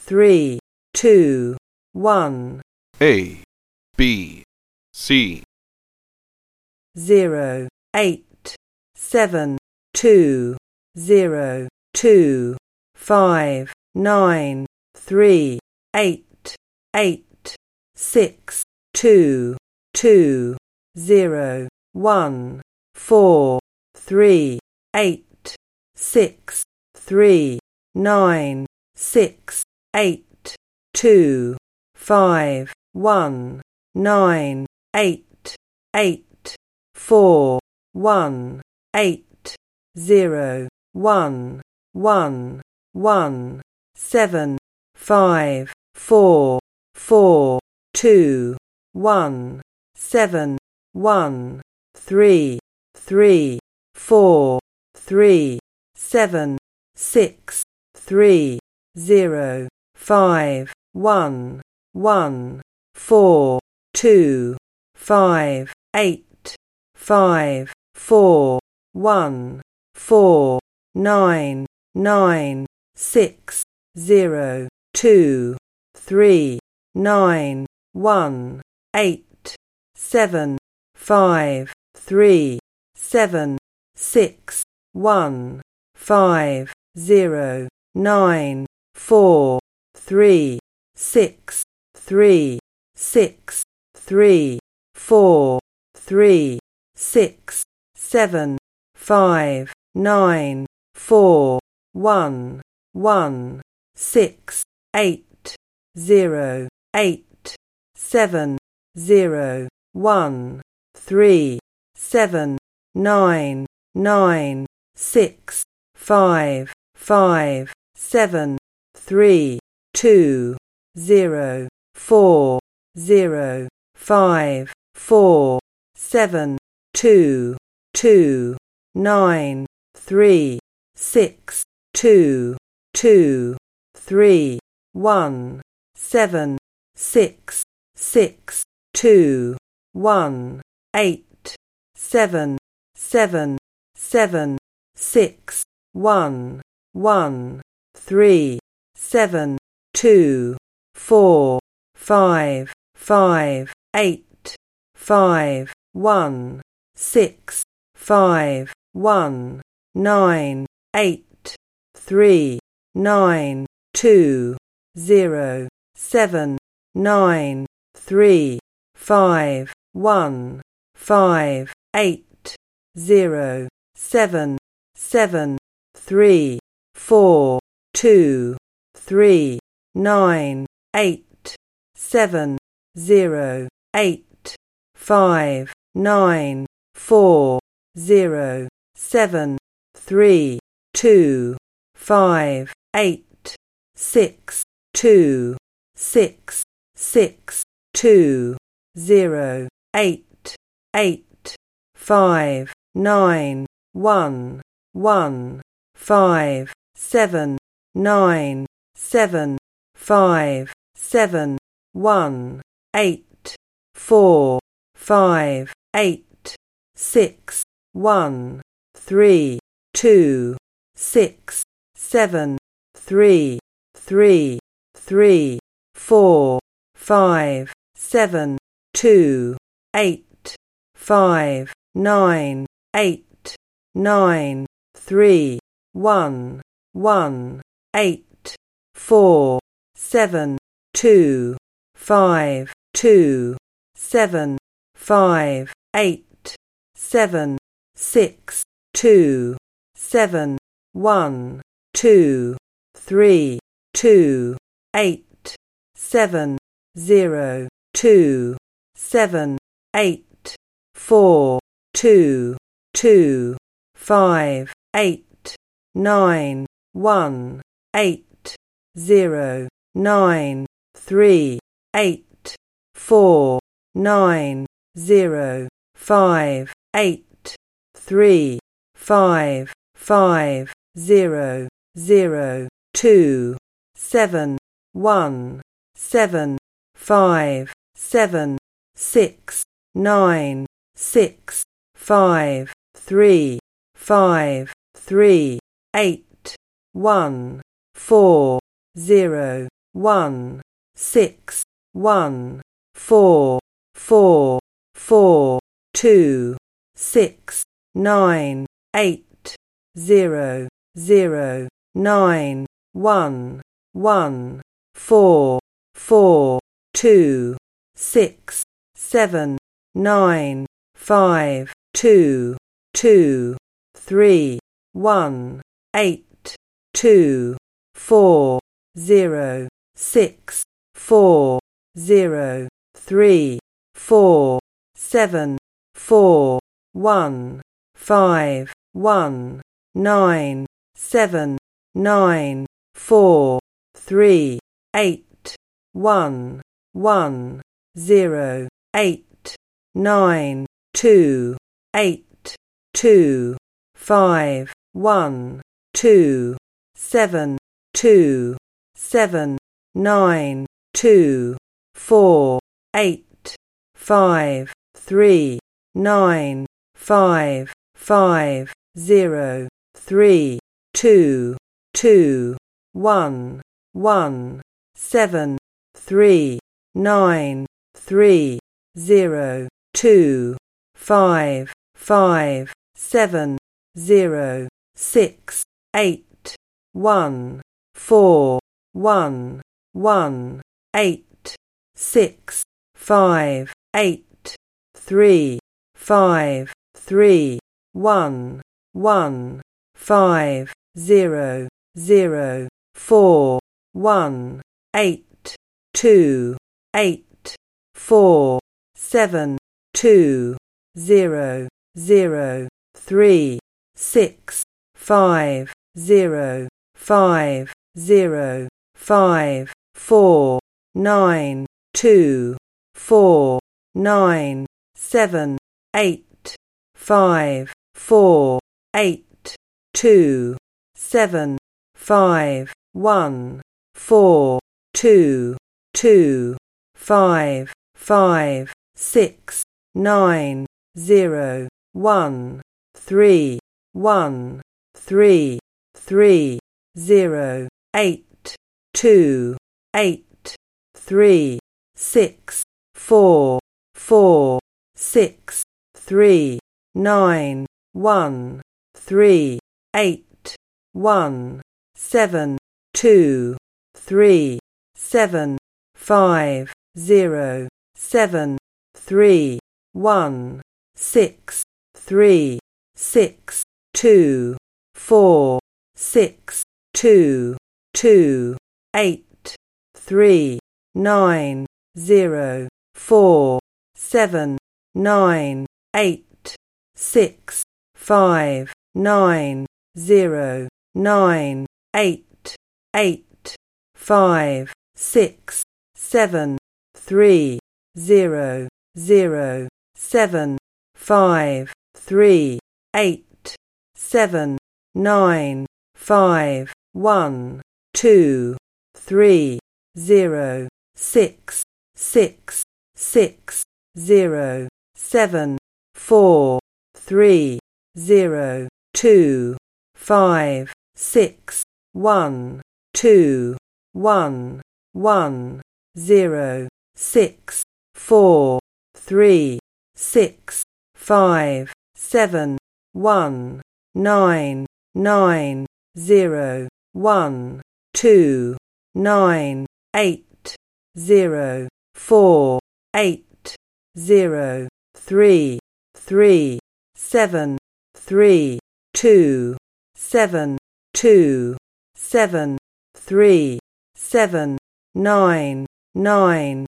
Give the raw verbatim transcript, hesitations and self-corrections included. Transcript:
three, two, one. A, B, C. Zero, eight, seven, two, zero, two, five, nine, three, eight, eight, six, two, two, zero, one, four, three, eight, six, three, nine, six, eight, two, five, one, nine, eight, eight, four, one, eight, zero, one, one, one, seven, five, four, four, two, one, seven, one, three, three, four, three, seven, six, three, zero, five, one, one, four, two, five, eight, five, four, one, four, nine, nine, six, zero, two, three, nine, one, eight, seven, five, three, seven, six, one, five, zero, nine, four, three, six, three, six, three, four, three, six, seven, five, nine, four, one, one, six, eight, zero, eight, seven, zero, one, three, seven, nine, nine, six, five, five, seven, three, two, zero, four, zero, five, four, seven, two, two, nine, three, six, two, two, three, one, seven, six, six, two, one, eight, seven, seven, seven, six, one, one, three, seven, two, four, five, five, eight, five, one, six, five, one, nine, eight, three, nine, two, zero, seven, nine, three, five, one, five, eight, zero, seven, seven, three, four, two, three, nine, eight, seven, zero, eight, five, nine, four, zero, seven, three, two, five, eight, six, two, six, six, two, zero, eight, eight, five, nine, one, one, five, seven, nine, seven, five, seven, one, eight, four, five, eight, six, one, three, two, six, seven, three, three, three, four, five, seven, two, eight, five, nine, eight, nine, three, one, one, eight, four, seven, two, five, two, seven, five, eight, seven, six, two, seven, one, two, three, two, eight, seven, zero, two, seven, eight, four, two, two, five, eight, nine, one, eight, zero, nine, three, eight, four, nine, zero, five, eight, three, five, five, zero, zero, two, seven, one, seven, five, seven, six, nine, six, five, three, five, three, eight, one, four, zero, one, six, one, four, four, four, two, six, nine, eight, zero, zero, nine, one, one, four, four, two, six, seven, nine, five, two, two, three, one, eight, two, four, zero, six, four, zero, three, four, seven, four, one, five, one, nine, seven, nine, four, three, eight, one, one, zero, eight, nine, two, eight, two, five, one, two, seven, two, seven, nine, two, four, eight, five, three, nine, five, five, zero, three, two, two, one, one, seven, three, nine, three, zero, two, five, five, seven, zero, six, eight, one, four, one, one, eight, six, five, eight, three, five, three, one, one, five, zero, zero, four, one, eight, two, eight, four, seven, two, zero, zero, three, six, five, zero, five, zero, five, four, nine, two, four, nine, seven, eight, five, four, eight, two, seven, five, one, four, two, two, five, five, six, nine, zero, one, three, one, three, three, zero, eight, two, eight, three, six, four, four, six, three, nine, one, three, eight, one, seven, two, three, seven, five, zero, seven, three, one, six, three, six, two, four, six, two, two, eight, three, nine, zero, four, seven, nine, eight, six, five, nine, zero, nine, eight, eight, five, six, seven, three, zero, zero, seven, five, three, eight, seven, nine, five, one, two, three, zero, six, six, six, zero, seven, four, three, zero, two, five, six, one, two, one, one, zero, six, four, three, six, five, seven, one, nine, nine, zero, one, two, nine, eight, zero, four, eight, zero, three, three, seven, three, two, seven, two, seven, three, seven, nine, nine,